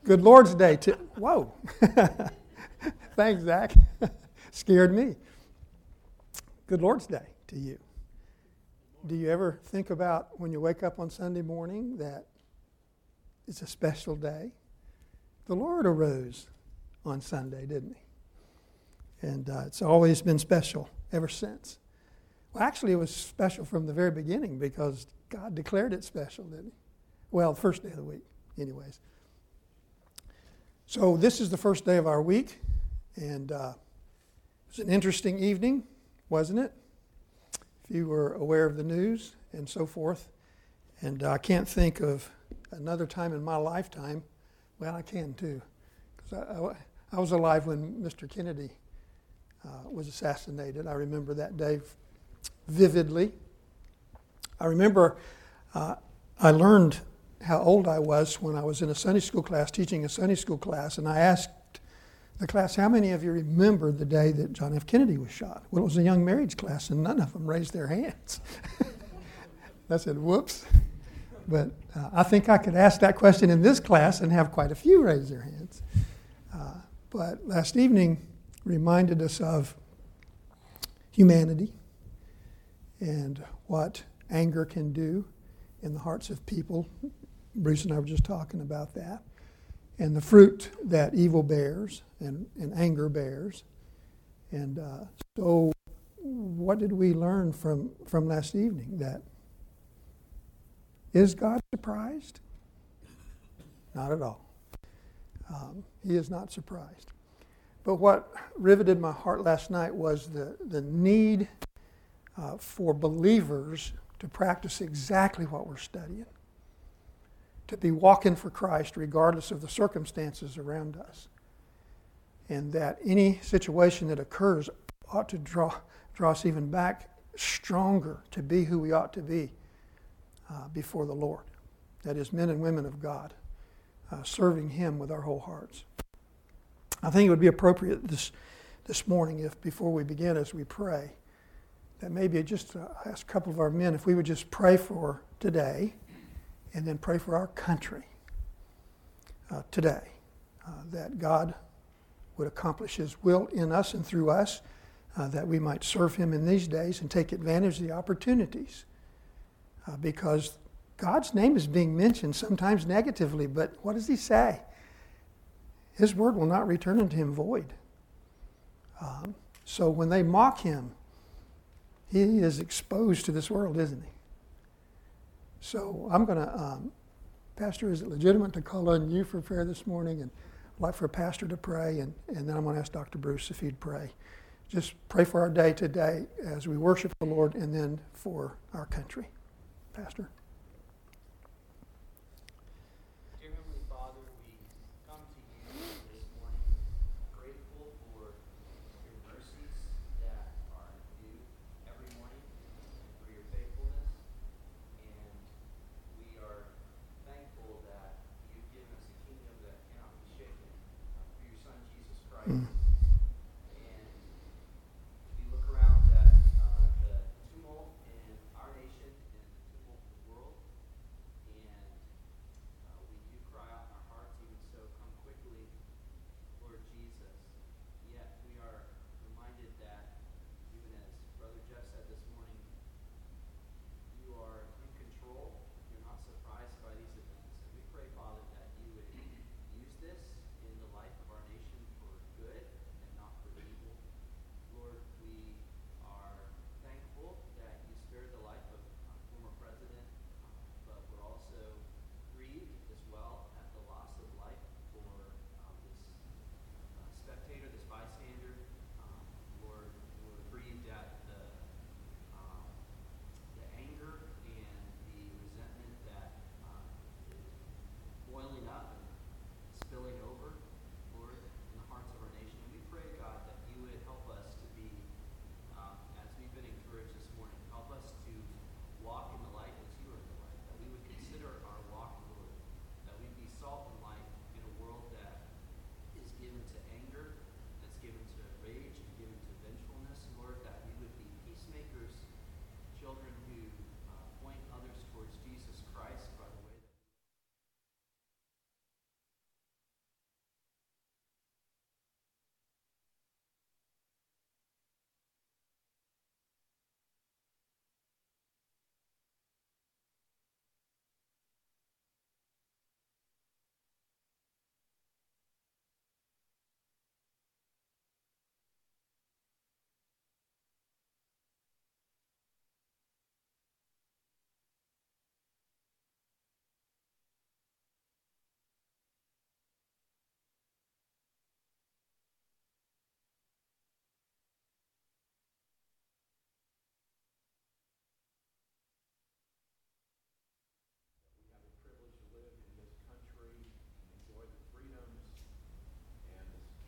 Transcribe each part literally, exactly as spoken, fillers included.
Good Lord's Day to, whoa. Thanks, Zach. Scared me. Good Lord's Day to you. Do you ever think about when you wake up on Sunday morning that it's a special day? The Lord arose on Sunday, didn't he? And uh, it's always been special ever since. Well, actually, it was special from the very beginning because God declared it special, didn't he? Well, the first day of the week, anyways. So this is the first day of our week, and uh, it was an interesting evening, wasn't it? If you were aware of the news and so forth. And uh, I can't think of another time in my lifetime. Well, I can too, because I, I, I was alive when Mister Kennedy uh, was assassinated. I remember that day vividly. I remember uh, I learned how old I was when I was in a Sunday school class, teaching a Sunday school class, and I asked the class, how many of you remember the day that John F. Kennedy was shot? Well, it was a young marriage class, and none of them raised their hands. I said, whoops. But uh, I think I could ask that question in this class and have quite a few raise their hands. Uh, but last evening reminded us of humanity and what anger can do in the hearts of people. Bruce and I were just talking about that. And the fruit that evil bears and, and anger bears. And uh, so what did we learn from, from last evening? That is God surprised? Not at all. Um, he is not surprised. But what riveted my heart last night was the, the need uh, for believers to practice exactly what we're studying. To be walking for Christ regardless of the circumstances around us. And that any situation that occurs ought to draw, draw us even back stronger to be who we ought to be uh, before the Lord. That is, men and women of God, uh, serving Him with our whole hearts. I think it would be appropriate this, this morning, if before we begin, as we pray, that maybe just uh, ask a couple of our men if we would just pray for today, and then pray for our country uh, today, uh, that God would accomplish His will in us and through us, uh, that we might serve Him in these days and take advantage of the opportunities. Uh, because God's name is being mentioned, sometimes negatively, but what does He say? His word will not return unto Him void. Um, so when they mock Him, He is exposed to this world, isn't He? So I'm going to, um, Pastor, is it legitimate to call on you for prayer this morning? And I'd like for a pastor to pray, and, and then I'm going to ask Doctor Bruce if he'd pray. Just pray for our day today as we worship the Lord, and then for our country. Pastor. Dear Heavenly Father, we come to you this morning grateful for your mercies that are due every morning, and for your faithfulness. And we are thankful that you've given us a kingdom that cannot be shaken uh, through your Son, Jesus Christ. Mm. And we look around at uh, the tumult in our nation and the tumult in the world.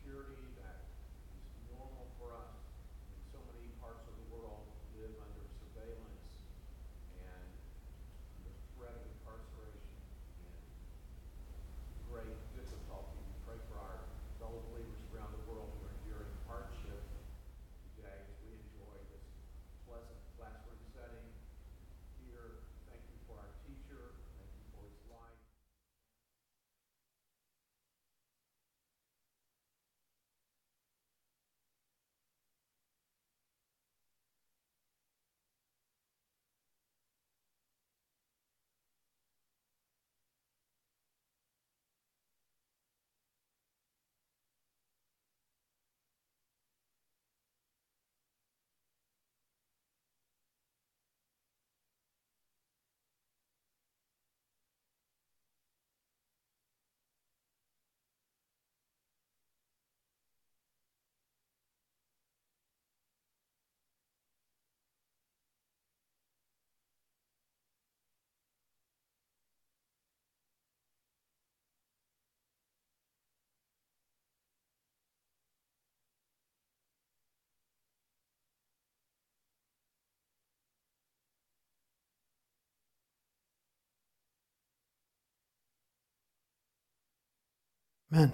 security that is normal for us. In so many parts of the world live under surveillance and under threat of incarceration and great difficulty. We pray for our fellow believers around the world who are enduring hardship today as we enjoy this pleasant classroom setting here. Thank you for our teacher. Thank you for his life. Amen.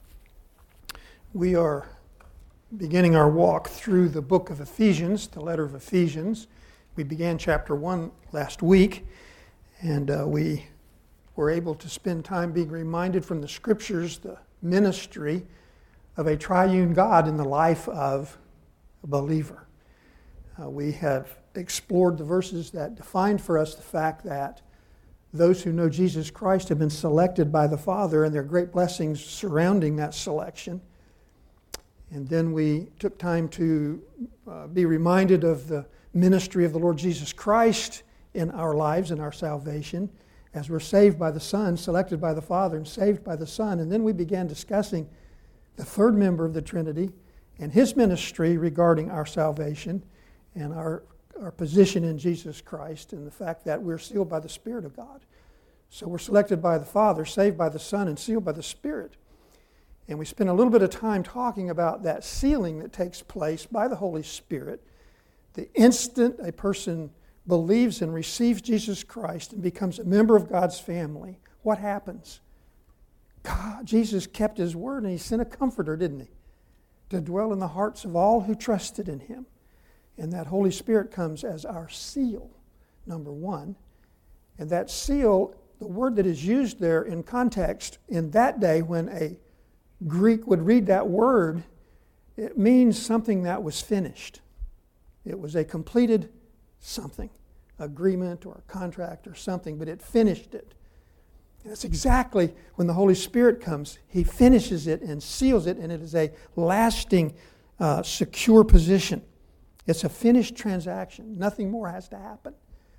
We are beginning our walk through the book of Ephesians, the letter of Ephesians. We began chapter one last week, and uh, we were able to spend time being reminded from the scriptures the ministry of a triune God in the life of a believer. Uh, we have explored the verses that defined for us the fact that those who know Jesus Christ have been selected by the Father, and there are great blessings surrounding that selection. And then we took time to uh, be reminded of the ministry of the Lord Jesus Christ in our lives and our salvation, as we're saved by the Son, selected by the Father, and saved by the Son. And then we began discussing the third member of the Trinity and his ministry regarding our salvation and our our position in Jesus Christ, and the fact that we're sealed by the Spirit of God. So we're selected by the Father, saved by the Son, and sealed by the Spirit. And we spent a little bit of time talking about that sealing that takes place by the Holy Spirit. The instant a person believes and receives Jesus Christ and becomes a member of God's family, what happens? God, Jesus kept his word, and he sent a comforter, didn't he? To dwell in the hearts of all who trusted in him. And that Holy Spirit comes as our seal, number one. And that seal, the word that is used there in context, in that day when a Greek would read that word, it means something that was finished. It was a completed something, agreement or a contract or something, but it finished it. And that's exactly when the Holy Spirit comes. He finishes it and seals it, and it is a lasting, uh, secure position. It's a finished transaction. Nothing more has to happen.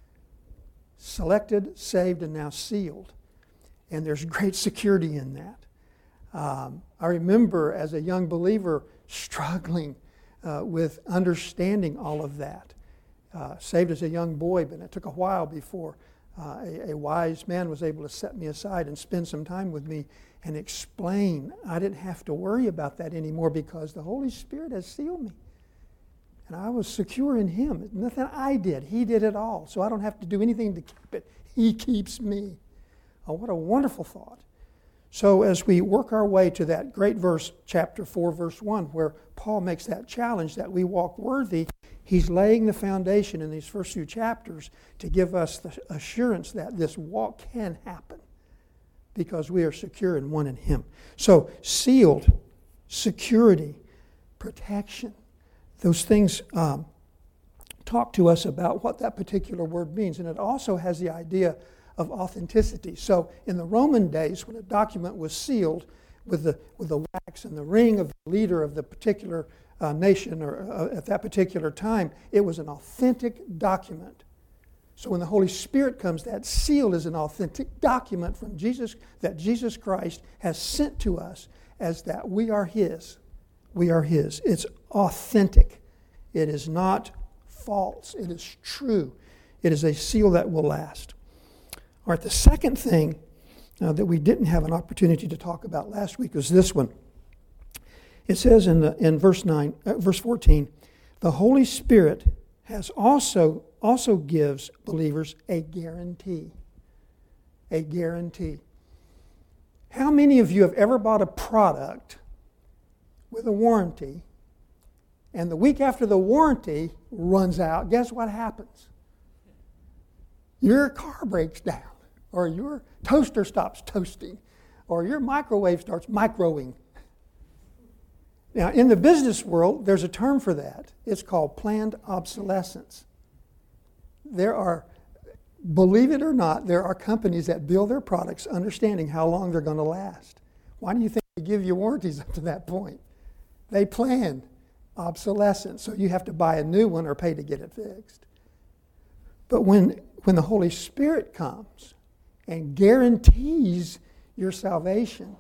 Selected, saved, and now sealed. And there's great security in that. Um, I remember as a young believer struggling uh, with understanding all of that. Uh, saved as a young boy, but it took a while before uh, a, a wise man was able to set me aside and spend some time with me and explain. I didn't have to worry about that anymore because the Holy Spirit has sealed me. And I was secure in him. Nothing I did. He did it all. So I don't have to do anything to keep it. He keeps me. Oh, what a wonderful thought. So as we work our way to that great verse, chapter four, verse one, where Paul makes that challenge that we walk worthy, he's laying the foundation in these first few chapters to give us the assurance that this walk can happen because we are secure in one in him. So sealed, security, protection. Those things um, talk to us about what that particular word means. And it also has the idea of authenticity. So in the Roman days, when a document was sealed with the, with the wax and the ring of the leader of the particular uh, nation or uh, at that particular time, it was an authentic document. So when the Holy Spirit comes, that seal is an authentic document from Jesus that Jesus Christ has sent to us as that we are his. We are his. It's authentic. It is not false. It is true. It is a seal that will last. All right, the second thing uh, that we didn't have an opportunity to talk about last week was this one. It says in the in verse nine, uh, verse fourteen, the Holy Spirit has also also gives believers a guarantee. A guarantee. How many of you have ever bought a product with a warranty, and the week after the warranty runs out, guess what happens? Your car breaks down, or your toaster stops toasting, or your microwave starts microwing. Now, in the business world, there's a term for that. It's called planned obsolescence. There are, believe it or not, there are companies that build their products understanding how long they're going to last. Why do you think they give you warranties up to that point? They plan obsolescence, so you have to buy a new one or pay to get it fixed. But when, when the Holy Spirit comes and guarantees your salvation,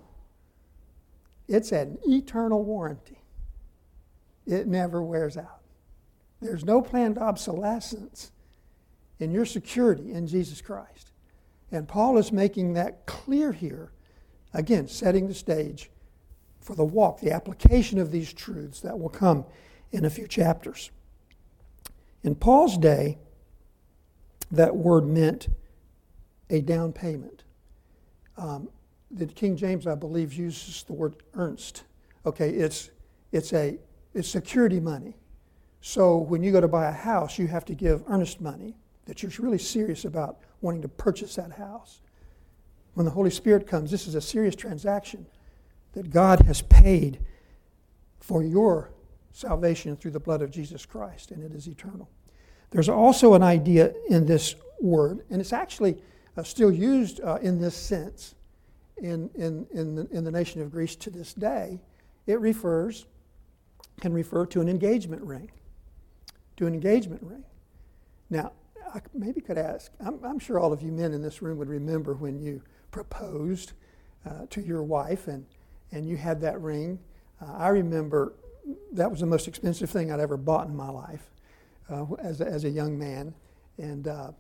it's an eternal warranty. It never wears out. There's no planned obsolescence in your security in Jesus Christ. And Paul is making that clear here, again, setting the stage for the walk, the application of these truths that will come in a few chapters. In Paul's day, that word meant a down payment. Um, the King James, I believe, uses the word earnest. Okay, it's it's a it's security money. So when you go to buy a house, you have to give earnest money that you're really serious about wanting to purchase that house. When the Holy Spirit comes, this is a serious transaction that God has paid for your salvation through the blood of Jesus Christ, and it is eternal. There's also an idea in this word, and it's actually uh, still used uh, in this sense in, in, in, the, in the nation of Greece to this day. It refers, can refer to an engagement ring, to an engagement ring. Now, I maybe could ask, I'm, I'm sure all of you men in this room would remember when you proposed uh, to your wife and, and you had that ring. Uh, I remember that was the most expensive thing I'd ever bought in my life uh, as, a, as a young man. And uh,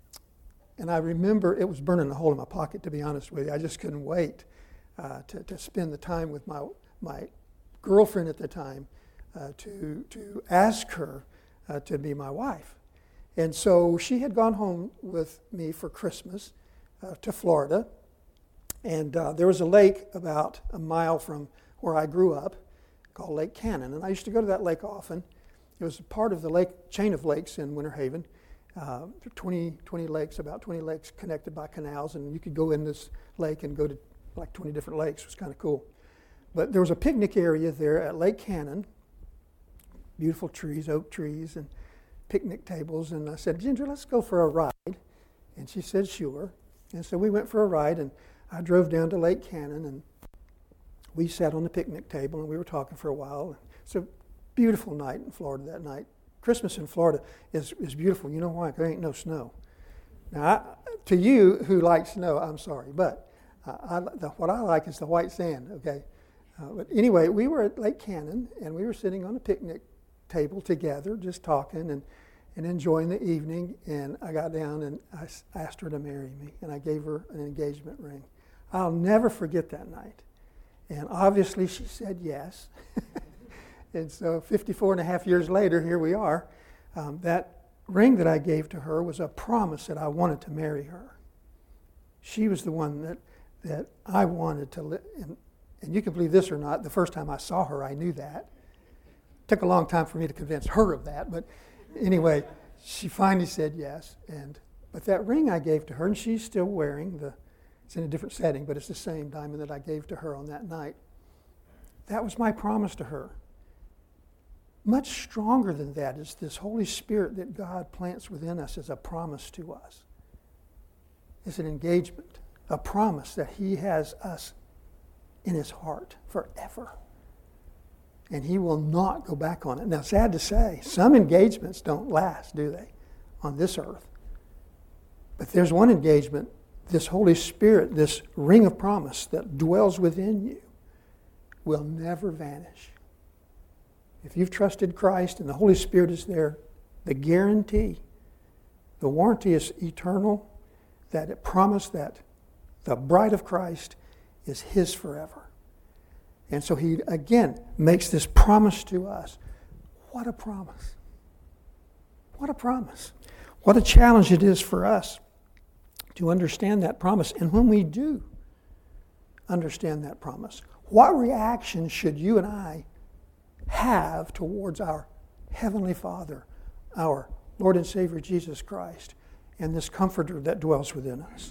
and I remember it was burning a hole in my pocket, to be honest with you. I just couldn't wait uh, to, to spend the time with my my girlfriend at the time uh, to, to ask her uh, to be my wife. And so she had gone home with me for Christmas uh, to Florida. And uh, there was a lake about a mile from where I grew up called Lake Cannon. And I used to go to that lake often. It was part of the lake chain of lakes in Winter Haven. Uh, twenty, twenty lakes, about twenty lakes connected by canals. And you could go in this lake and go to like twenty different lakes. It was kind of cool. But there was a picnic area there at Lake Cannon. Beautiful trees, oak trees, and picnic tables. And I said, Ginger, let's go for a ride. And she said, sure. And so we went for a ride, and I drove down to Lake Cannon, and we sat on the picnic table, and we were talking for a while. It's a beautiful night in Florida that night. Christmas in Florida is, is beautiful. You know why? There ain't no snow. Now, I, to you who like snow, I'm sorry, but uh, I, the, what I like is the white sand, okay? Uh, but anyway, we were at Lake Cannon, and we were sitting on a picnic table together, just talking and, and enjoying the evening, and I got down and I asked her to marry me, and I gave her an engagement ring. I'll never forget that night. And obviously she said yes. And so fifty-four and a half years later, here we are. Um, that ring that I gave to her was a promise that I wanted to marry her. She was the one that, that I wanted to live. And, and you can believe this or not, the first time I saw her, I knew that. It took a long time for me to convince her of that. But anyway, she finally said yes. And but that ring I gave to her, and she's still wearing the, it's in a different setting, but it's the same diamond that I gave to her on that night. That was my promise to her. Much stronger than that is this Holy Spirit that God plants within us as a promise to us. It's an engagement, a promise that He has us in His heart forever. And He will not go back on it. Now, sad to say, some engagements don't last, do they, on this earth? But there's one engagement, this Holy Spirit, this ring of promise that dwells within you, will never vanish. If you've trusted Christ and the Holy Spirit is there, the guarantee, the warranty is eternal, that it promised that the bride of Christ is His forever. And so he, again, makes this promise to us. What a promise. What a promise. What a challenge it is for us to understand that promise. And when we do understand that promise, what reaction should you and I have towards our Heavenly Father, our Lord and Savior Jesus Christ, and this Comforter that dwells within us?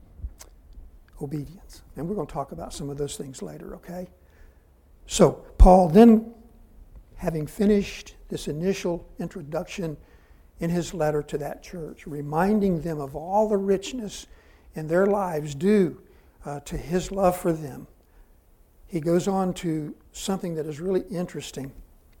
Obedience. And we're going to talk about some of those things later, okay? So, Paul then, having finished this initial introduction in his letter to that church, reminding them of all the richness in their lives due uh, to his love for them, he goes on to something that is really interesting.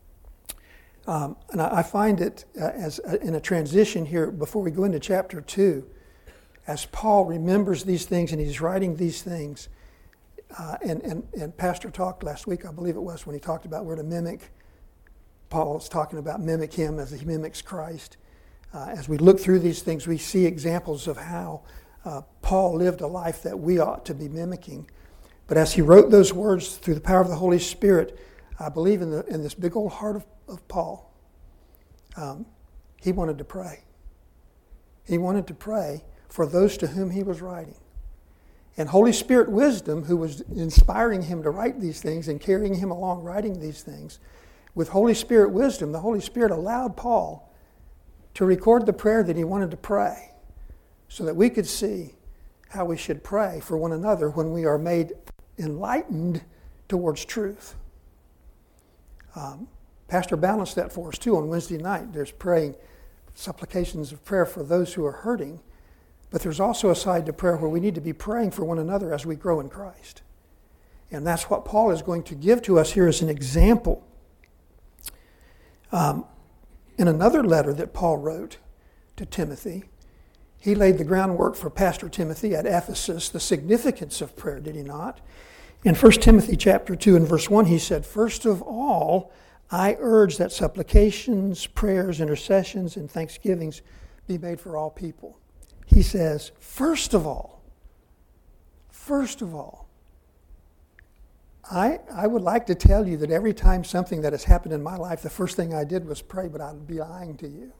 Um, and I, I find it uh, as a, in a transition here before we go into chapter two, as Paul remembers these things and he's writing these things. Uh, and, and, and Pastor talked last week, I believe it was, when he talked about where to mimic. Paul is talking about mimic him as he mimics Christ. Uh, as we look through these things, we see examples of how uh, Paul lived a life that we ought to be mimicking. But as he wrote those words through the power of the Holy Spirit, I believe in, the, in this big old heart of, of Paul, um, he wanted to pray. He wanted to pray for those to whom he was writing. And Holy Spirit wisdom, who was inspiring him to write these things and carrying him along writing these things, with Holy Spirit wisdom, the Holy Spirit allowed Paul to record the prayer that he wanted to pray so that we could see how we should pray for one another when we are made enlightened towards truth. Um, Pastor balanced that for us too on Wednesday night. There's praying, supplications of prayer for those who are hurting. But there's also a side to prayer where we need to be praying for one another as we grow in Christ. And that's what Paul is going to give to us here as an example. Um, in another letter that Paul wrote to Timothy, he laid the groundwork for Pastor Timothy at Ephesus, the significance of prayer, did he not? In First Timothy chapter two and verse one, he said, "First of all, I urge that supplications, prayers, intercessions, and thanksgivings be made for all people." He says, first of all, first of all, I, I would like to tell you that every time something that has happened in my life, the first thing I did was pray, but I'd be lying to you.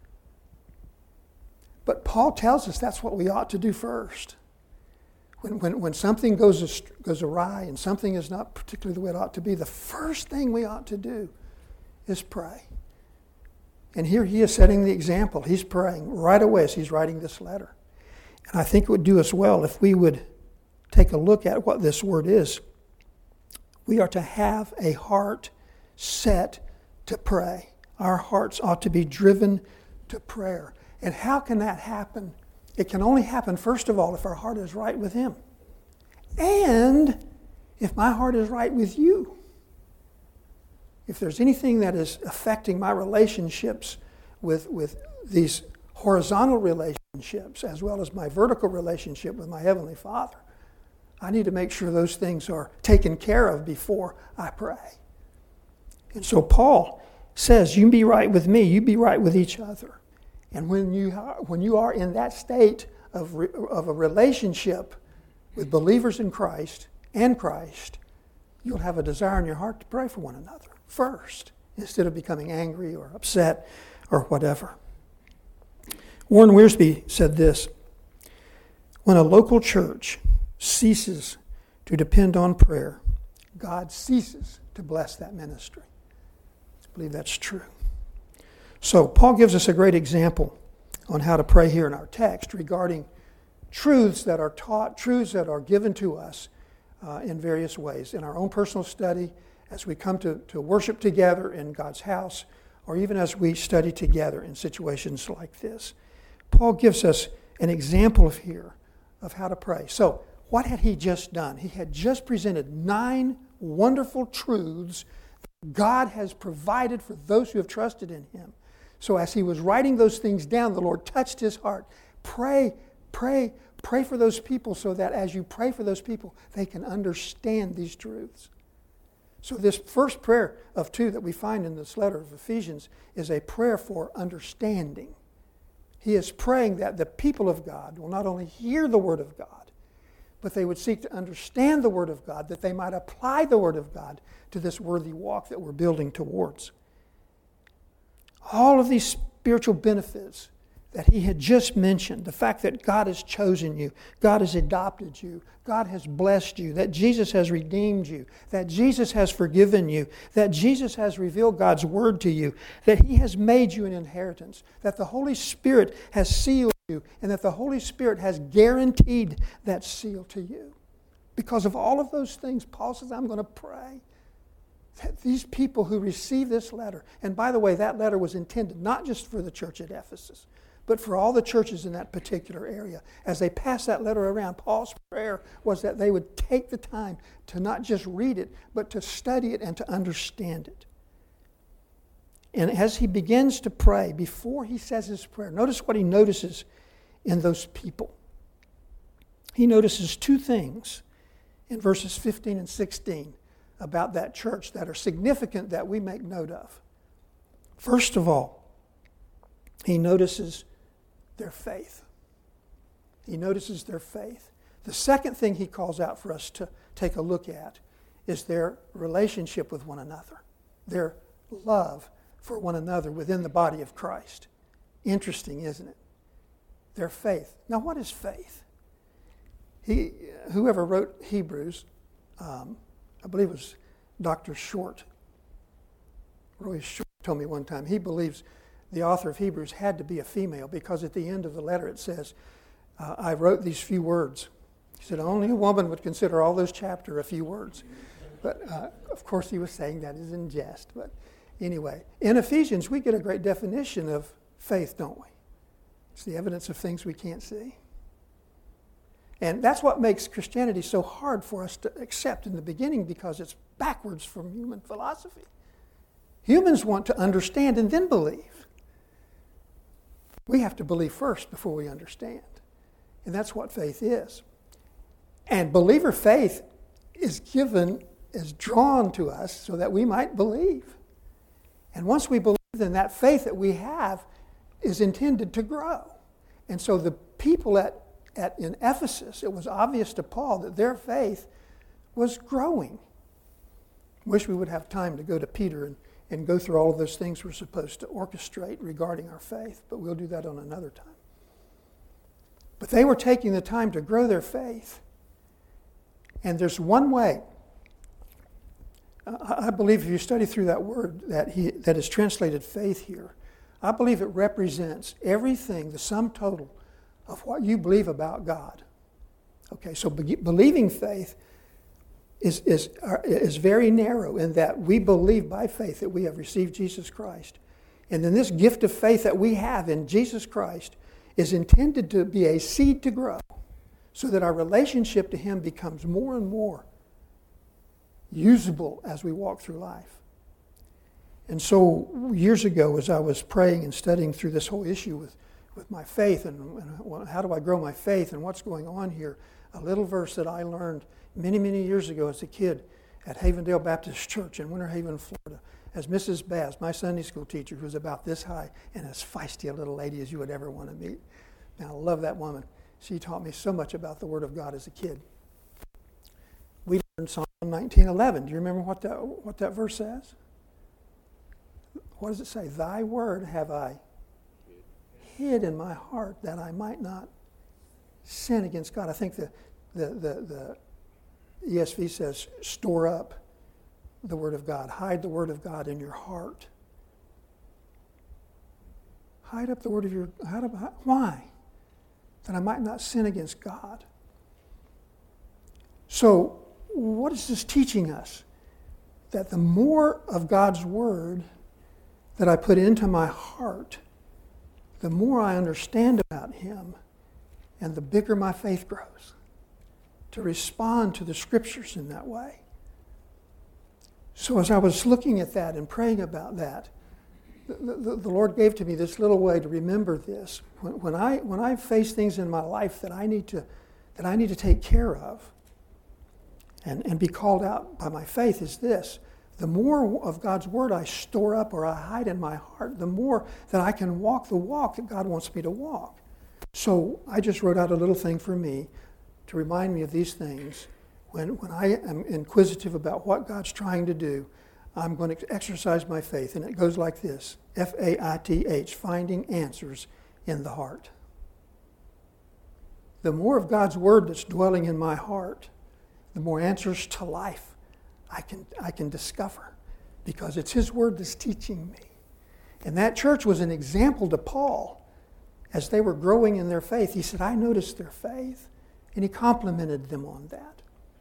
But Paul tells us that's what we ought to do first. When, when, when something goes, goes awry and something is not particularly the way it ought to be, the first thing we ought to do is pray. And here he is setting the example. He's praying right away as he's writing this letter. And I think it would do us well if we would take a look at what this word is. We are to have a heart set to pray. Our hearts ought to be driven to prayer. And how can that happen? It can only happen, first of all, if our heart is right with him. And if my heart is right with you. If there's anything that is affecting my relationships with, with these horizontal relationships as well as my vertical relationship with my Heavenly Father, I need to make sure those things are taken care of before I pray. And so Paul says, you be right with me, you be right with each other. And when you are, when you are in that state of, re, of a relationship with believers in Christ and Christ, you'll have a desire in your heart to pray for one another first, instead of becoming angry or upset or whatever. Warren Wiersbe said this, when a local church ceases to depend on prayer, God ceases to bless that ministry. I believe that's true. So Paul gives us a great example on how to pray here in our text regarding truths that are taught, truths that are given to us uh, in various ways, in our own personal study, as we come to, to worship together in God's house, or even as we study together in situations like this. Paul gives us an example of here of how to pray. So, what had he just done? He had just presented nine wonderful truths God has provided for those who have trusted in him. So as he was writing those things down, the Lord touched his heart. Pray, pray, pray for those people so that as you pray for those people, they can understand these truths. So this first prayer of two that we find in this letter of Ephesians is a prayer for understanding. He is praying that the people of God will not only hear the Word of God, but they would seek to understand the Word of God, that they might apply the Word of God to this worthy walk that we're building towards. All of these spiritual benefits that he had just mentioned, the fact that God has chosen you, God has adopted you, God has blessed you, that Jesus has redeemed you, that Jesus has forgiven you, that Jesus has revealed God's Word to you, that he has made you an inheritance, that the Holy Spirit has sealed you, and that the Holy Spirit has guaranteed that seal to you. Because of all of those things, Paul says, I'm going to pray that these people who receive this letter, and by the way, that letter was intended not just for the church at Ephesus, but for all the churches in that particular area. As they passed that letter around, Paul's prayer was that they would take the time to not just read it, but to study it and to understand it. And as he begins to pray, before he says his prayer, notice what he notices in those people. He notices two things in verses fifteen and sixteen about that church that are significant that we make note of. First of all, he notices their faith. He notices their faith. The second thing he calls out for us to take a look at is their relationship with one another, their love for one another within the body of Christ. Interesting, isn't it? Their faith. Now, what is faith? He, whoever wrote Hebrews, um, I believe it was Doctor Short, Roy Short told me one time, he believes the author of Hebrews had to be a female because at the end of the letter it says, uh, I wrote these few words. He said only a woman would consider all those chapter a few words. But uh, of course he was saying that is in jest. But anyway, in Ephesians we get a great definition of faith, don't we? It's the evidence of things we can't see. And that's what makes Christianity so hard for us to accept in the beginning, because it's backwards from human philosophy. Humans want to understand and then believe. We have to believe first before we understand. And that's what faith is. And believer faith is given, is drawn to us so that we might believe. And once we believe, then that faith that we have is intended to grow. And so the people at, at in Ephesus, it was obvious to Paul that their faith was growing. Wish we would have time to go to Peter and and go through all of those things we're supposed to orchestrate regarding our faith, but we'll do that on another time. But they were taking the time to grow their faith. And there's one way. I believe if you study through that word that he that is translated faith here, I believe it represents everything, the sum total of what you believe about God. Okay, so be- believing faith is, is, is very narrow in that we believe by faith that we have received Jesus Christ. And then this gift of faith that we have in Jesus Christ is intended to be a seed to grow so that our relationship to him becomes more and more usable as we walk through life. And so years ago, as I was praying and studying through this whole issue with, with my faith and, and how do I grow my faith and what's going on here, a little verse that I learned many, many years ago as a kid at Havendale Baptist Church in Winter Haven, Florida, as Missus Baz, my Sunday school teacher, who was about this high and as feisty a little lady as you would ever want to meet. And I love that woman. She taught me so much about the Word of God as a kid. We learned Psalm nineteen eleven. Do you remember what that, what that verse says? What does it say? Thy word have I hid in my heart that I might not sin against God. I think the the the, the E S V says, store up the Word of God. Hide the Word of God in your heart. Hide up the Word of your... Hide up, why? That I might not sin against God. So, what is this teaching us? That the more of God's Word that I put into my heart, the more I understand about Him, and the bigger my faith grows. To respond to the Scriptures in that way. So as I was looking at that and praying about that, the, the, the Lord gave to me this little way to remember this. When, when I when I face things in my life that I need to that I need to take care of and, and be called out by my faith is this. The more of God's Word I store up or I hide in my heart, the more that I can walk the walk that God wants me to walk. So I just wrote out a little thing for me. to remind me of these things. When, when I am inquisitive about what God's trying to do, I'm going to exercise my faith. And it goes like this, F A I T H, finding answers in the heart. The more of God's Word that's dwelling in my heart, the more answers to life I can, I can discover, because it's His Word that's teaching me. And that church was an example to Paul as they were growing in their faith. He said, I noticed their faith, and he complimented them on that.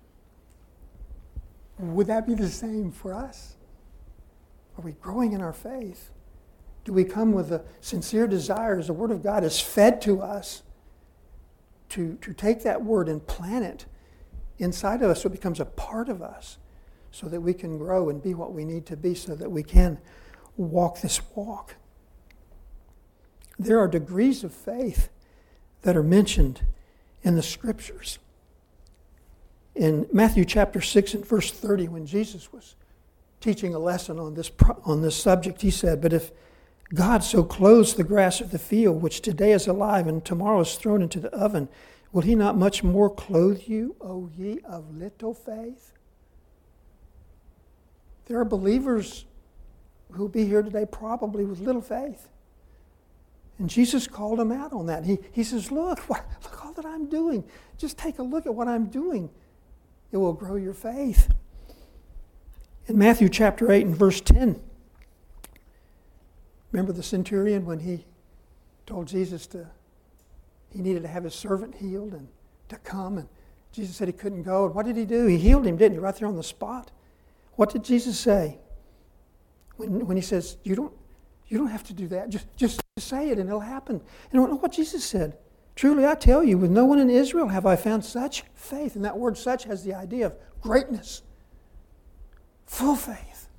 Would that be the same for us? Are we growing in our faith? Do we come with a sincere desire, as the Word of God is fed to us, to, to take that Word and plant it inside of us so it becomes a part of us, so that we can grow and be what we need to be, so that we can walk this walk? There are degrees of faith that are mentioned in the Scriptures. In Matthew chapter six and verse thirty, when Jesus was teaching a lesson on this, on this subject, he said, but if God so clothes the grass of the field, which today is alive and tomorrow is thrown into the oven, will He not much more clothe you, O ye of little faith? There are believers who'll be here today probably with little faith. And Jesus called them out on that. He, he says, look, what, look all that I'm doing. Just take a look at what I'm doing. It will grow your faith. In Matthew chapter eight and verse ten, remember the centurion when he told Jesus to, he needed to have his servant healed and to come, and Jesus said he couldn't go. And what did he do? He healed him, didn't he? Right there on the spot. What did Jesus say? When, when he says, you don't, you don't have to do that. Just, just say it and it'll happen. And look what Jesus said. Truly I tell you, with no one in Israel have I found such faith. And that word such has the idea of greatness. Full faith.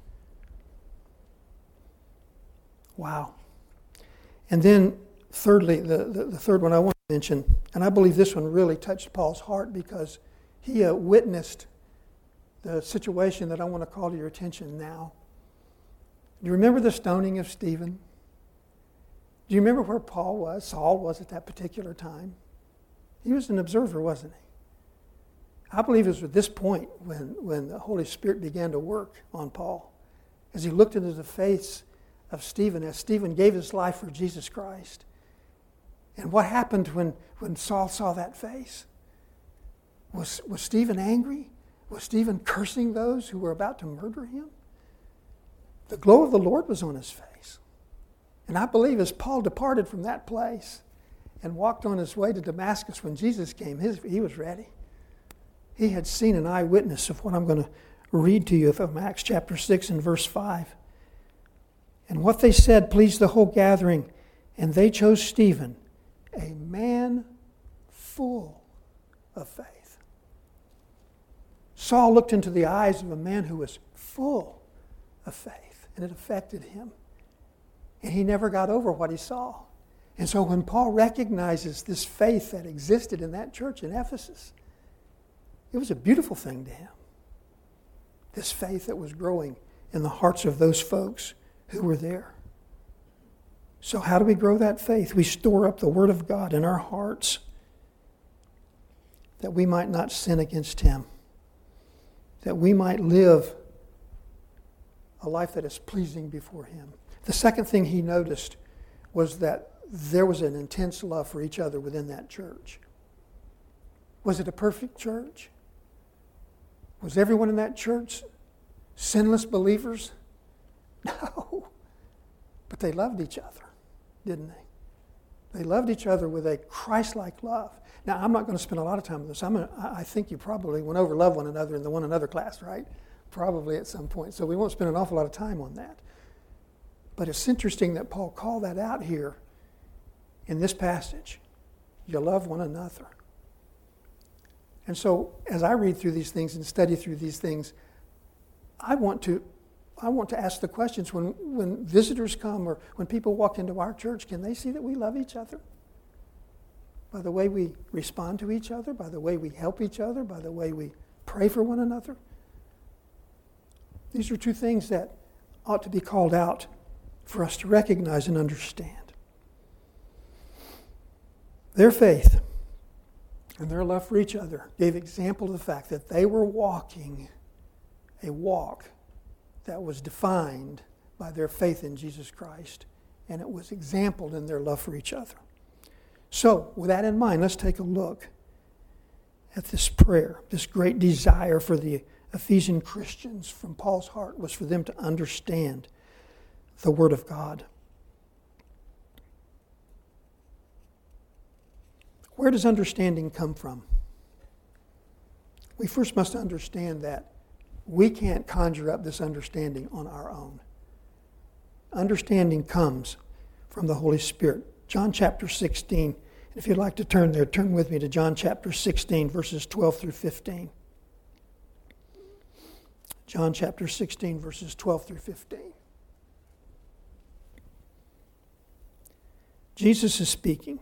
Wow. And then thirdly, the, the, the third one I want to mention, and I believe this one really touched Paul's heart because he uh, witnessed the situation that I want to call to your attention now. Do you remember the stoning of Stephen? Do you remember where Paul was, Saul was at that particular time? He was an observer, wasn't he? I believe it was at this point when, when the Holy Spirit began to work on Paul. As he looked into the face of Stephen, as Stephen gave his life for Jesus Christ. And what happened when, when Saul saw that face? Was, was Stephen angry? Was Stephen cursing those who were about to murder him? The glow of the Lord was on his face. And I believe as Paul departed from that place and walked on his way to Damascus when Jesus came, his, he was ready. He had seen an eyewitness of what I'm going to read to you from Acts chapter six and verse five. And what they said pleased the whole gathering, and they chose Stephen, a man full of faith. Saul looked into the eyes of a man who was full of faith, and it affected him. And he never got over what he saw. And so when Paul recognizes this faith that existed in that church in Ephesus, it was a beautiful thing to him. This faith that was growing in the hearts of those folks who were there. So how do we grow that faith? We store up the Word of God in our hearts that we might not sin against Him, that we might live a life that is pleasing before Him. The second thing he noticed was that there was an intense love for each other within that church. Was it a perfect church? Was everyone in that church sinless believers? No. But they loved each other, didn't they? They loved each other with a Christ-like love. Now, I'm not going to spend a lot of time on this. I'm gonna, I think you probably went over love one another in the one another class, right? Probably at some point. So we won't spend an awful lot of time on that. But it's interesting that Paul called that out here in this passage. You love one another. And so as I read through these things and study through these things, I want to I want to ask the questions when, when visitors come or when people walk into our church, can they see that we love each other? By the way we respond to each other, by the way we help each other, by the way we pray for one another. These are two things that ought to be called out for us to recognize and understand. Their faith and their love for each other gave example of the fact that they were walking a walk that was defined by their faith in Jesus Christ, and it was exampled in their love for each other. So, with that in mind, let's take a look at this prayer. This great desire for the Ephesian Christians from Paul's heart was for them to understand the Word of God. Where does understanding come from? We first must understand that we can't conjure up this understanding on our own. Understanding comes from the Holy Spirit. John chapter sixteen. If you'd like to turn there, turn with me to John chapter sixteen, verses twelve through fifteen. John chapter sixteen, verses twelve through fifteen. Jesus is speaking.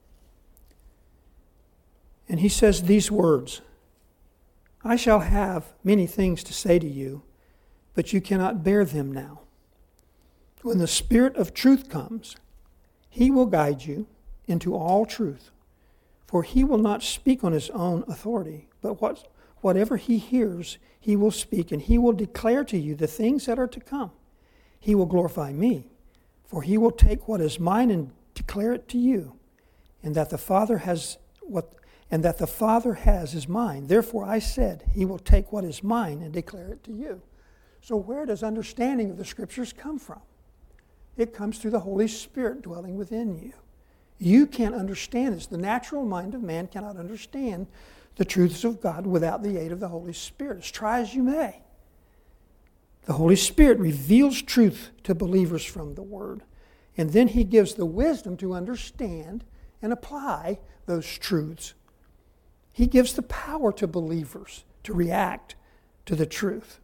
And he says these words, I shall have many things to say to you, but you cannot bear them now. When the Spirit of truth comes, he will guide you into all truth. For he will not speak on his own authority, but what, whatever he hears, he will speak, and he will declare to you the things that are to come. He will glorify me, for he will take what is mine and declare it to you, and that the Father has what and that the Father has is mine. Therefore I said, he will take what is mine and declare it to you. So where does understanding of the Scriptures come from? It comes through the Holy Spirit dwelling within you. You can't understand this. The natural mind of man cannot understand the truths of God without the aid of the Holy Spirit, as try as you may. The Holy Spirit reveals truth to believers from the Word, and then he gives the wisdom to understand and apply those truths. He gives the power to believers to react to the truth.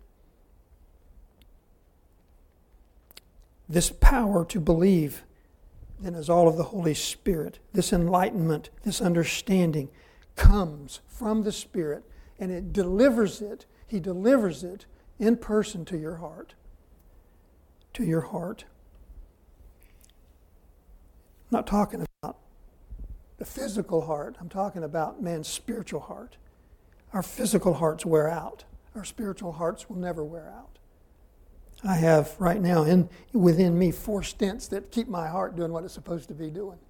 This power to believe then is all of the Holy Spirit. This enlightenment, this understanding comes from the Spirit, and it delivers it. He delivers it in person to your heart. To your heart. I'm not talking about the physical heart. I'm talking about man's spiritual heart. Our physical hearts wear out. Our spiritual hearts will never wear out. I have right now in within me four stents that keep my heart doing what it's supposed to be doing.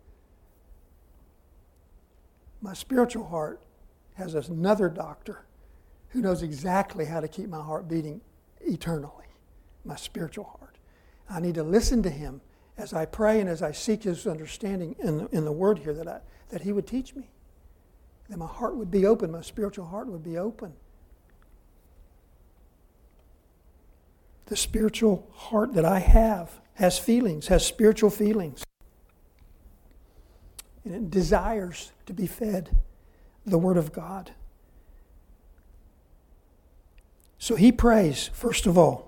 My spiritual heart has another doctor who knows exactly how to keep my heart beating eternally. My spiritual heart. I need to listen to him as I pray and as I seek his understanding in the, in the Word here that I, that he would teach me. That my heart would be open, my spiritual heart would be open. The spiritual heart that I have has feelings, has spiritual feelings. And it desires to be fed the Word of God. So he prays, first of all,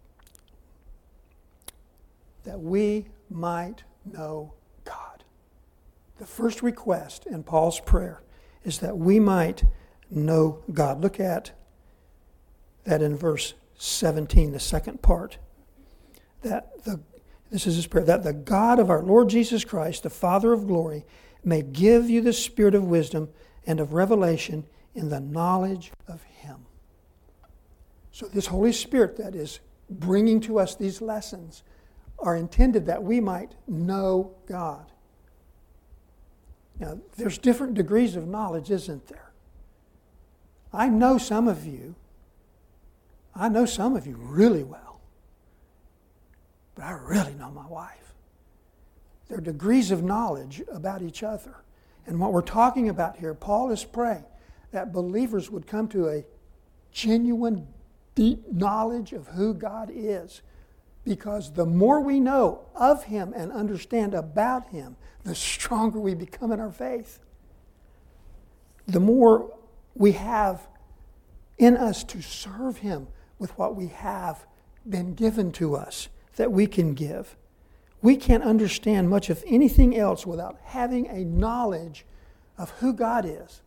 that we might know God. The first request in Paul's prayer is that we might know God. Look at that in verse seventeen, the second part. That the this is his prayer, that the God of our Lord Jesus Christ, the Father of glory, may give you the spirit of wisdom and of revelation in the knowledge of him. So this Holy Spirit that is bringing to us these lessons are intended that we might know God. Now, there's different degrees of knowledge, isn't there? I know some of you, I know some of you really well, but I really know my wife. There are degrees of knowledge about each other. And what we're talking about here, Paul is praying that believers would come to a genuine, deep knowledge of who God is. Because the more we know of him and understand about him, the stronger we become in our faith. The more we have in us to serve him with what we have been given to us that we can give. We can't understand much of anything else without having a knowledge of who God is.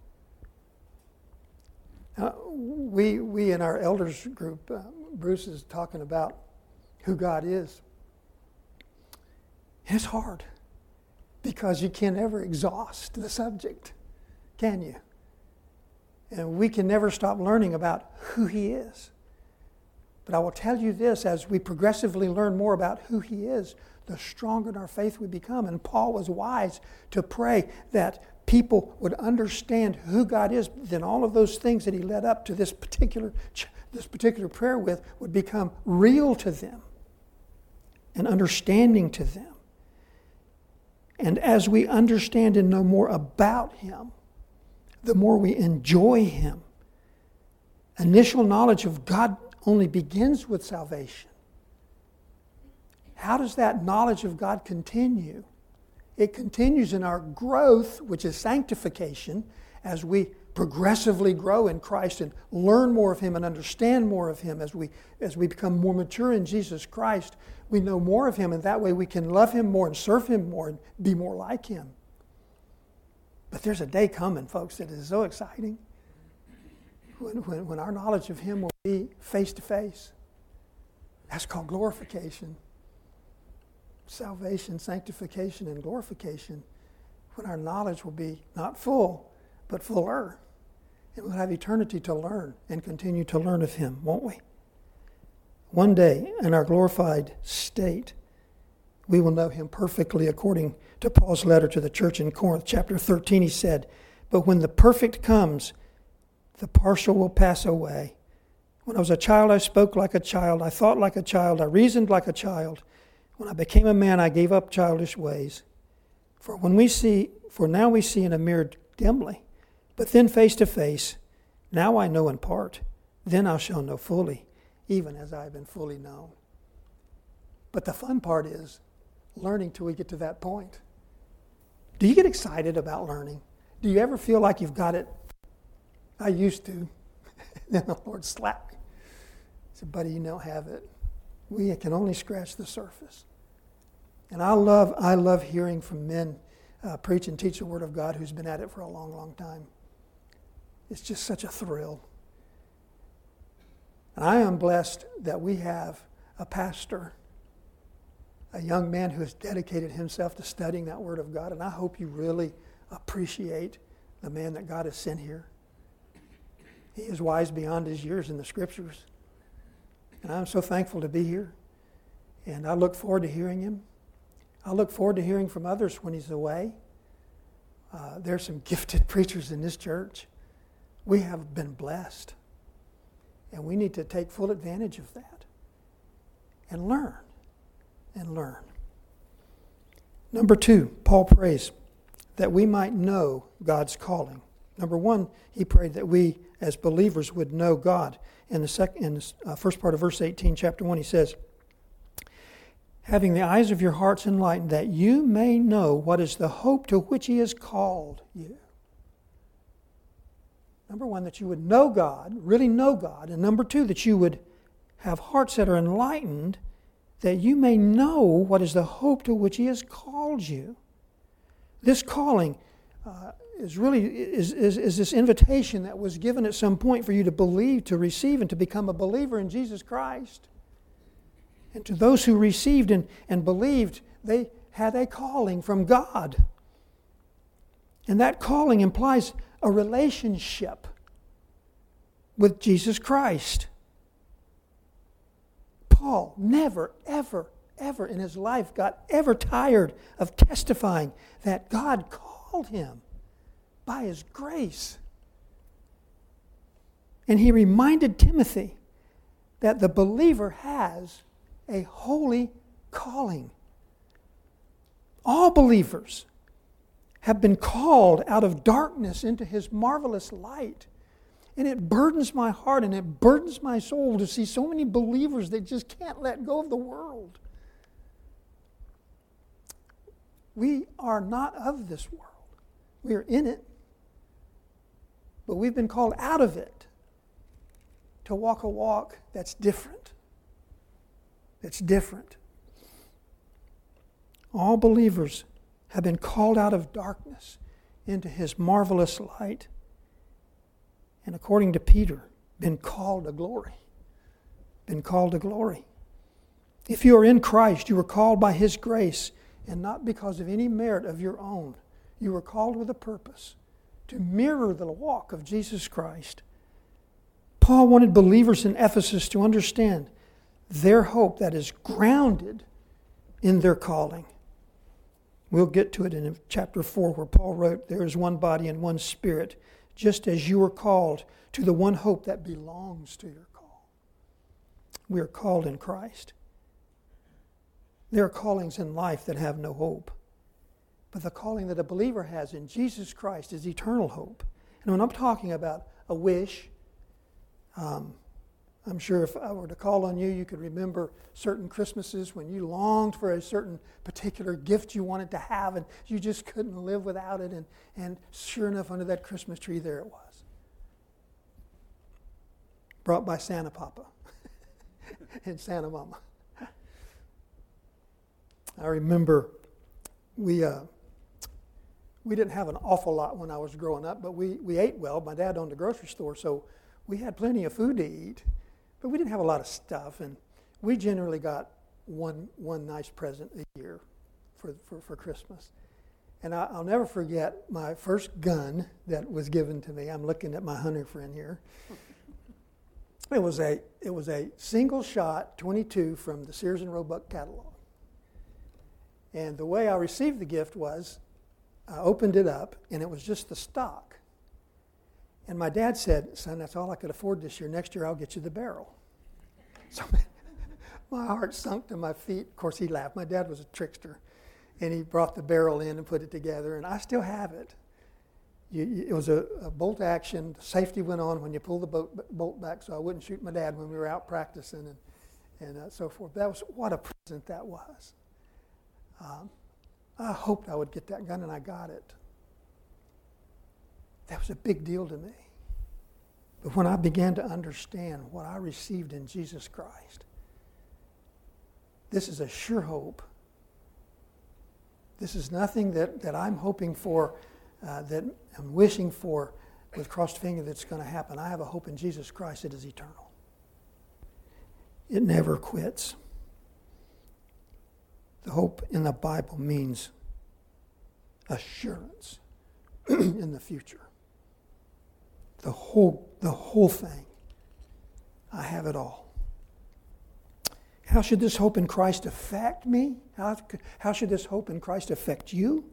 Now, we, we in our elders group, uh, Bruce is talking about who God is. It's hard because you can never exhaust the subject, can you? And we can never stop learning about who He is. But I will tell you this, as we progressively learn more about who He is, the stronger in our faith we become. And Paul was wise to pray that people would understand who God is. Then all of those things that he led up to this particular, this particular prayer with would become real to them and understanding to them. And as we understand and know more about Him, the more we enjoy Him. Initial knowledge of God only begins with salvation. How does that knowledge of God continue? It continues in our growth, which is sanctification, as we progressively grow in Christ and learn more of Him and understand more of Him. As we, as we become more mature in Jesus Christ, we know more of Him, and that way we can love Him more and serve Him more and be more like Him. But there's a day coming, folks, that is so exciting. When, when, when our knowledge of Him will be face to face. That's called glorification. Salvation, sanctification, and glorification. When our knowledge will be not full, but fuller. And we'll have eternity to learn and continue to learn of Him, won't we? One day, in our glorified state, we will know Him perfectly according to Paul's letter to the church in Corinth. Chapter thirteen, he said, "But when the perfect comes, the partial will pass away. When I was a child, I spoke like a child. I thought like a child. I reasoned like a child. When I became a man, I gave up childish ways. For when we see, for now we see in a mirror dimly, but then face to face. Now I know in part. Then I shall know fully, even as I have been fully known." But the fun part is learning till we get to that point. Do you get excited about learning? Do you ever feel like you've got it? I used to. Then the Lord slapped me. He said, "Buddy, you don't have it. We can only scratch the surface." And I love, I love hearing from men uh, preach and teach the Word of God who's been at it for a long, long time. It's just such a thrill. And I am blessed that we have a pastor, a young man who has dedicated himself to studying that Word of God. And I hope you really appreciate the man that God has sent here. He is wise beyond his years in the Scriptures. And I'm so thankful to be here. And I look forward to hearing him. I look forward to hearing from others when he's away. Uh, there's some gifted preachers in this church. We have been blessed. And we need to take full advantage of that. And learn. And learn. Number two, Paul prays that we might know God's calling. Number one, he prayed that we as believers would know God. In the, sec- in the uh, first part of verse eighteen, chapter one, he says, "Having the eyes of your hearts enlightened, that you may know what is the hope to which He has called you." Number one, that you would know God, really know God. And number two, that you would have hearts that are enlightened, that you may know what is the hope to which He has called you. This calling uh, is really is, is, is this invitation that was given at some point for you to believe, to receive, and to become a believer in Jesus Christ. And to those who received and, and believed, they had a calling from God. And that calling implies a relationship with Jesus Christ. Paul never, ever, ever in his life got ever tired of testifying that God called him by His grace. And he reminded Timothy that the believer has a holy calling. All believers have been called out of darkness into His marvelous light. And it burdens my heart and it burdens my soul to see so many believers that just can't let go of the world. We are not of this world. We are in it. But we've been called out of it to walk a walk that's different. That's different. All believers have been called out of darkness into His marvelous light. And according to Peter, been called to glory. Been called to glory. If you are in Christ, you were called by His grace and not because of any merit of your own. You were called with a purpose to mirror the walk of Jesus Christ. Paul wanted believers in Ephesus to understand their hope that is grounded in their calling. We'll get to it in chapter four where Paul wrote, there is one body and one spirit, just as you are called to the one hope that belongs to your call. We are called in Christ. There are callings in life that have no hope. But the calling that a believer has in Jesus Christ is eternal hope. And when I'm talking about a wish, um, I'm sure if I were to call on you, you could remember certain Christmases when you longed for a certain particular gift you wanted to have and you just couldn't live without it. And, and sure enough, under that Christmas tree, there it was. Brought by Santa Papa and Santa Mama. I remember we uh, we didn't have an awful lot when I was growing up, but we, we ate well. My dad owned a grocery store, so we had plenty of food to eat. But we didn't have a lot of stuff, and we generally got one one nice present a year for for, for Christmas. And I, I'll never forget my first gun that was given to me. I'm looking at my hunter friend here. It was a it was a single shot twenty-two from the Sears and Roebuck catalog. And the way I received the gift was, I opened it up, and it was just the stock. And my dad said, son, that's all I could afford this year. Next year, I'll get you the barrel. So my heart sunk to my feet. Of course, he laughed. My dad was a trickster. And he brought the barrel in and put it together, and I still have it. You, you, it was a, a bolt action. The safety went on when you pull the bolt, bolt back, so I wouldn't shoot my dad when we were out practicing and, and uh, so forth. That was what a present that was. Um, I hoped I would get that gun, and I got it. That was a big deal to me. But when I began to understand what I received in Jesus Christ, this is a sure hope. This is nothing that, that I'm hoping for, uh, that I'm wishing for with crossed finger that's going to happen. I have a hope in Jesus Christ that is eternal. It never quits. The hope in the Bible means assurance in the future. The whole, the whole thing. I have it all. How should this hope in Christ affect me? How, how should this hope in Christ affect you?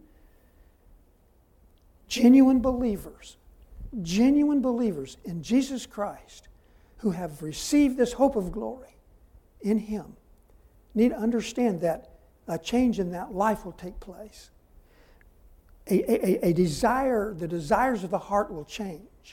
Genuine believers, genuine believers in Jesus Christ who have received this hope of glory in Him need to understand that a change in that life will take place. A, a, a desire, the desires of the heart will change.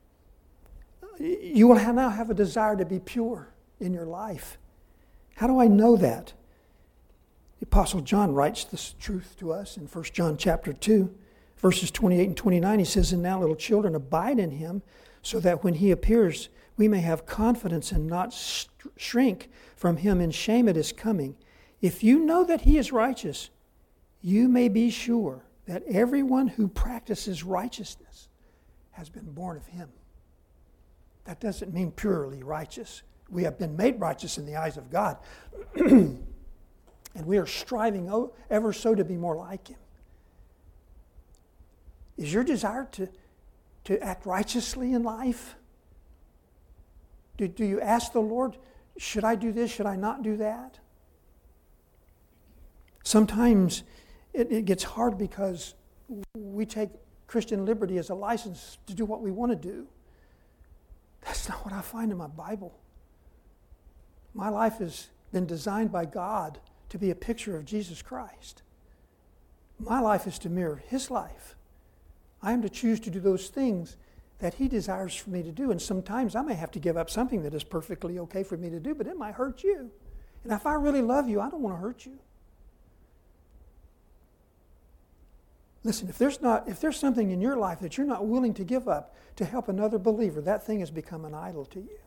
You will have now have a desire to be pure in your life. How do I know that? The Apostle John writes this truth to us in First John chapter two, verses twenty-eight and twenty-nine. He says, and now, little children, abide in Him, so that when He appears, we may have confidence and not shrink from Him in shame at His coming. If you know that He is righteous, you may be sure that everyone who practices righteousness has been born of Him. That doesn't mean purely righteous. We have been made righteous in the eyes of God. And we are striving ever so to be more like Him. Is your desire to, to act righteously in life? Do, do you ask the Lord, should I do this, should I not do that? Sometimes it, it gets hard because we take Christian liberty as a license to do what we want to do. That's not what I find in my Bible. My life has been designed by God to be a picture of Jesus Christ. My life is to mirror His life. I am to choose to do those things that He desires for me to do. And sometimes I may have to give up something that is perfectly okay for me to do, but it might hurt you. And if I really love you, I don't want to hurt you. Listen, if there's not, if there's something in your life that you're not willing to give up to help another believer, that thing has become an idol to you.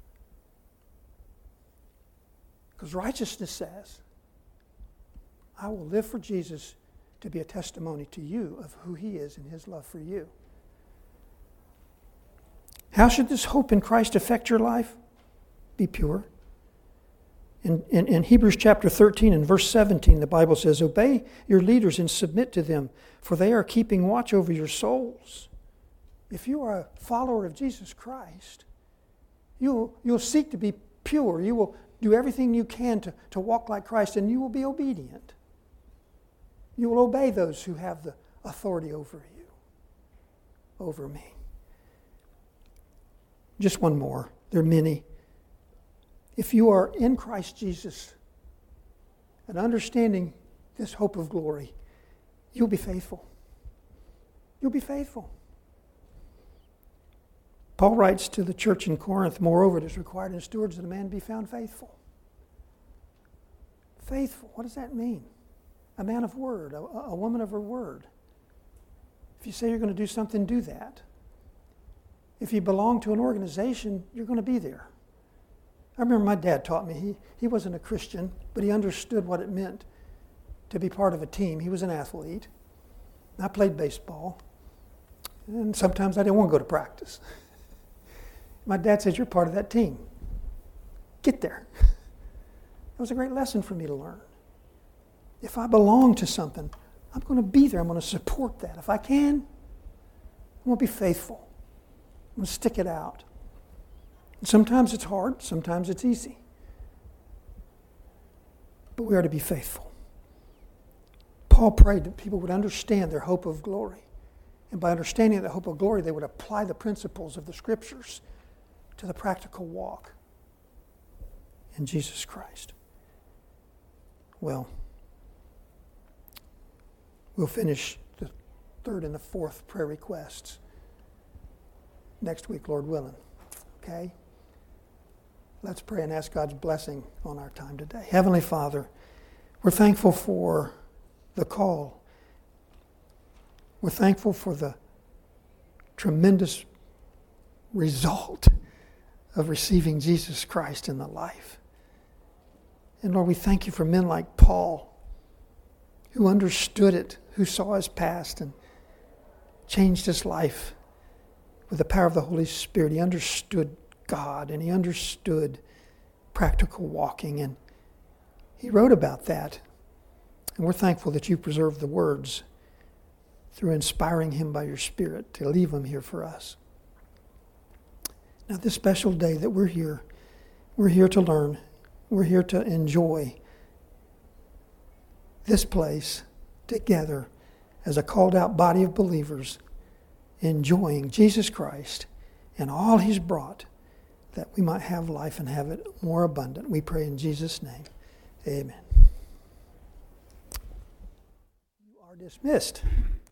Because righteousness says, I will live for Jesus to be a testimony to you of who He is and His love for you. How should this hope in Christ affect your life? Be pure. In, in, in Hebrews chapter thirteen and verse seventeen, the Bible says, obey your leaders and submit to them, for they are keeping watch over your souls, if you are a follower of Jesus Christ, you'll, you'll seek to be pure. You will do everything you can to, to walk like Christ, and you will be obedient. You will obey those who have the authority over you, over me. Just one more. There are many. If you are in Christ Jesus and understanding this hope of glory, you'll be faithful. You'll be faithful. Paul writes to the church in Corinth, moreover, it is required in stewards that a man be found faithful. Faithful, what does that mean? A man of word, a, a woman of her word. If you say you're going to do something, do that. If you belong to an organization, you're going to be there. I remember my dad taught me, he, he wasn't a Christian, but he understood what it meant to be part of a team. He was an athlete. I played baseball, and sometimes I didn't want to go to practice. My dad said, you're part of that team. Get there. It was a great lesson for me to learn. If I belong to something, I'm going to be there. I'm going to support that. If I can, I'm going to be faithful. I'm going to stick it out. And sometimes it's hard. Sometimes it's easy. But we are to be faithful. Paul prayed that people would understand their hope of glory. And by understanding the hope of glory, they would apply the principles of the Scriptures to the practical walk in Jesus Christ. Well, we'll finish the third and the fourth prayer requests next week, Lord willing. Okay? Let's pray and ask God's blessing on our time today. Heavenly Father, we're thankful for the call. We're thankful for the tremendous result of receiving Jesus Christ in the life. And Lord, we thank you for men like Paul, who understood it, who saw his past and changed his life with the power of the Holy Spirit. He understood God and he understood practical walking, and he wrote about that. And we're thankful that you preserved the words through inspiring him by your Spirit to leave them here for us. Now, this special day that we're here, we're here to learn. We're here to enjoy this place together as a called out body of believers, enjoying Jesus Christ and all he's brought, that we might have life and have it more abundant. We pray in Jesus' name. Amen. You are dismissed.